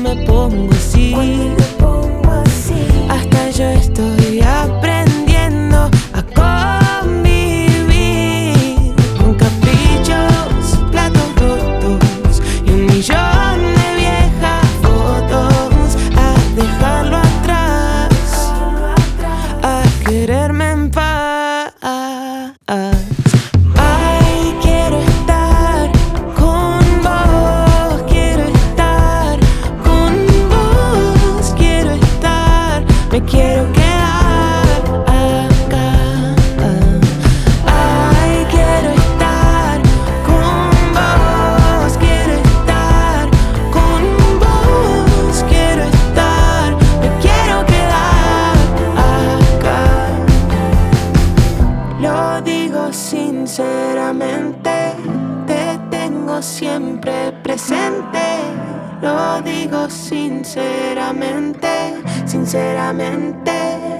me pongo así. Hasta yo estoy aprendiendo a convivir con caprichos, platos rotos y 1 millón de viejas fotos. A dejarlo atrás, a quererme en paz. Ay, quiero estar con vos, quiero estar con vos, quiero estar, me quiero quedar acá. Ay, quiero estar con vos, quiero estar con vos, quiero estar, me quiero quedar acá. Lo digo sinceramente, te tengo siempre presente. Lo digo sinceramente, sinceramente.